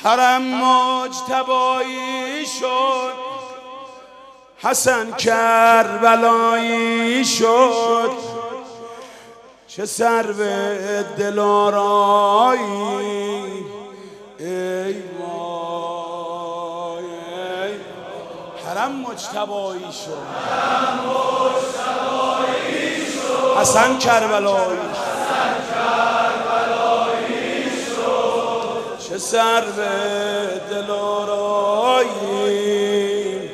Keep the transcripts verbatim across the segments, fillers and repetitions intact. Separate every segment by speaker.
Speaker 1: حرم مجتبایی شد، حسن کربلایی شد، چه سرو دلارایی ای وای. حرم مجتبایی شد، حسن کربلایی چه سرو دلارایی.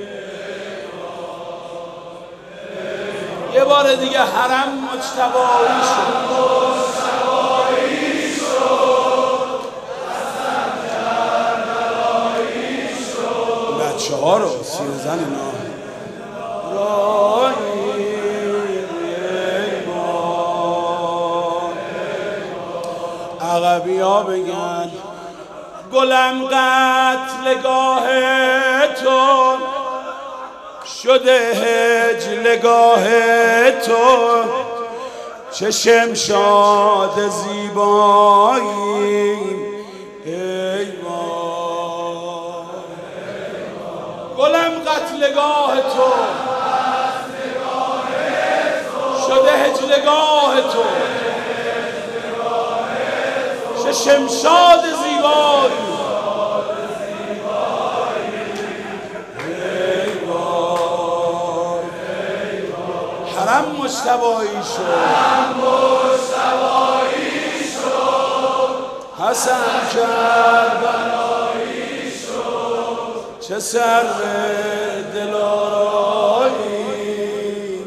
Speaker 1: یه بار دیگه حرم مجتبایی شد، بچه ها رو سیرزن اینا عقبی ها بگن گلم قتلگاه تو شده هجلگاه تو، چه شمشاد زیبایی ای وای. گلم قتلگاه تو شده هجلگاه تو، چه شمشاد زیبایی. حرم مجتبایی شد، حسن کربلایی شد، چه سرو دلارایی.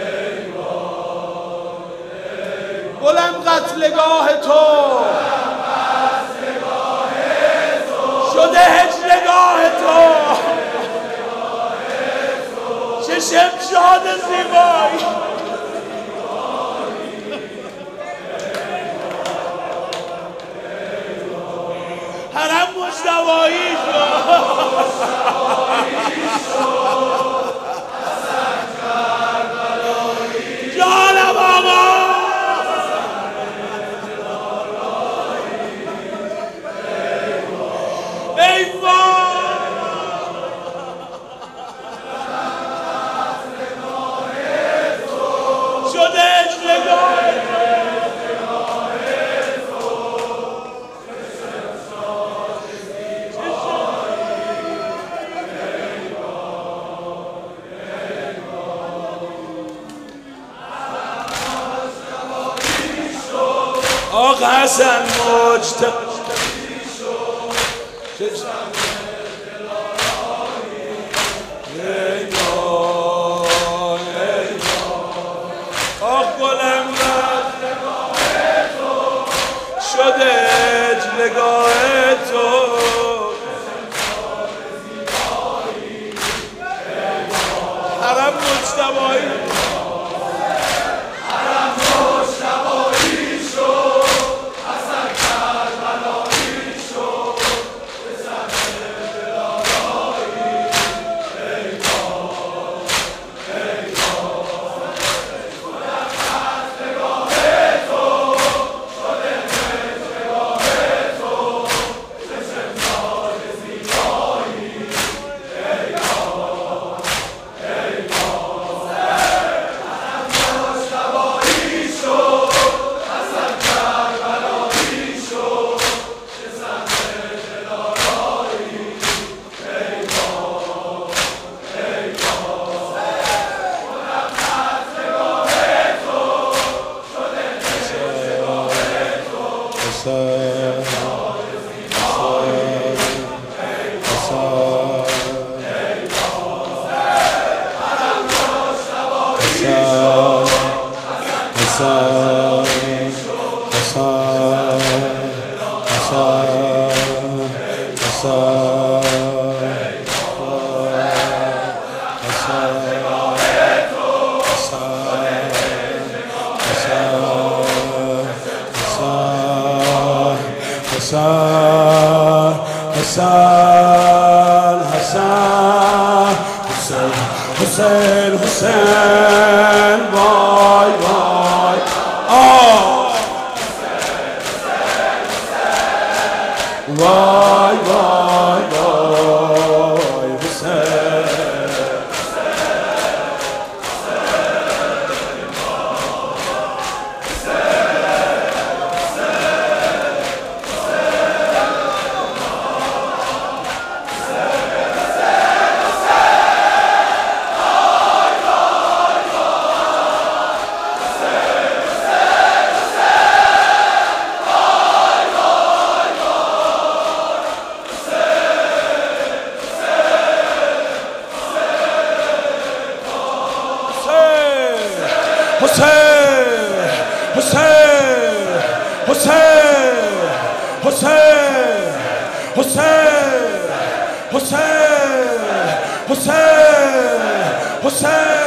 Speaker 1: گلم قتلگاه تو شده هجلگاه تو، چه شمشاد زیبایی. حرم مجتبایی شد، جانم آقا. ای آقا حسن مجتبایی شد، ای وای ای وای. آق گلم قتلگاه تو شده هجلگاه تو، حرم مجتبایی حسن حسن حسین حسین حسین وای وای آه وای وای حسین حسین حسین حسین حسین حسین حسین حسین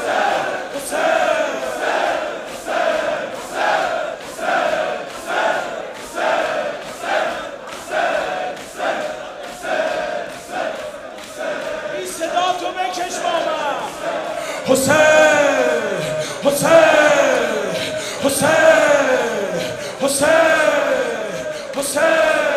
Speaker 1: حسین حسین حسین حسین حسین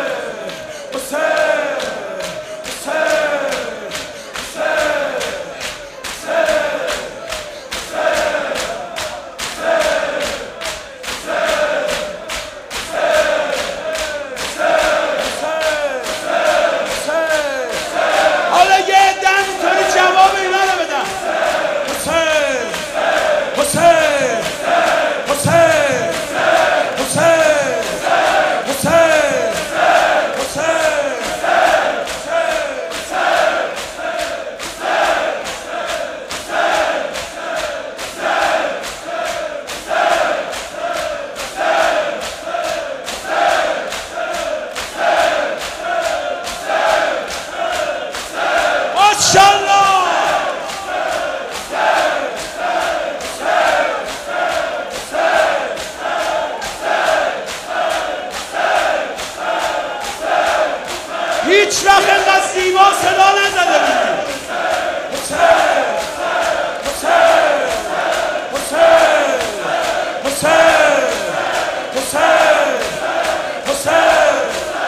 Speaker 1: هیچ وقت اینقدر زیبا صدا نزده بودیم. حسین حسین حسین حسین حسین حسین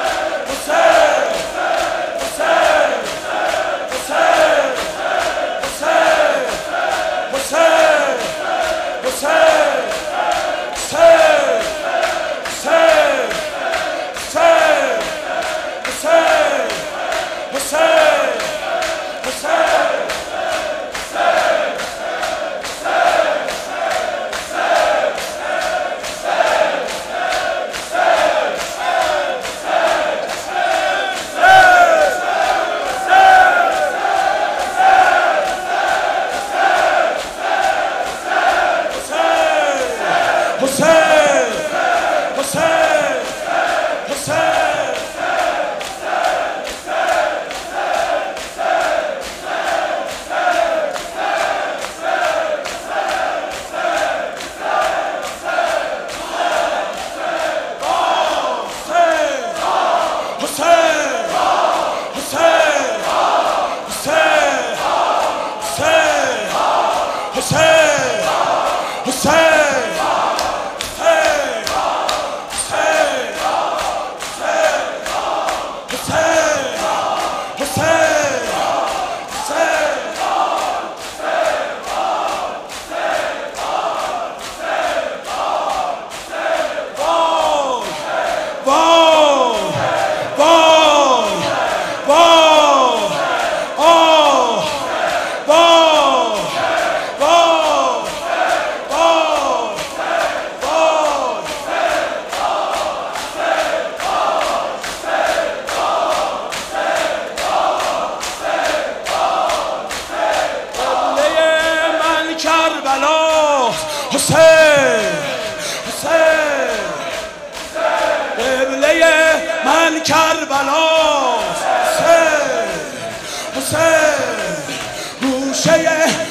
Speaker 1: حسین حسین قبله من کربلاست. حسین حسین گوشه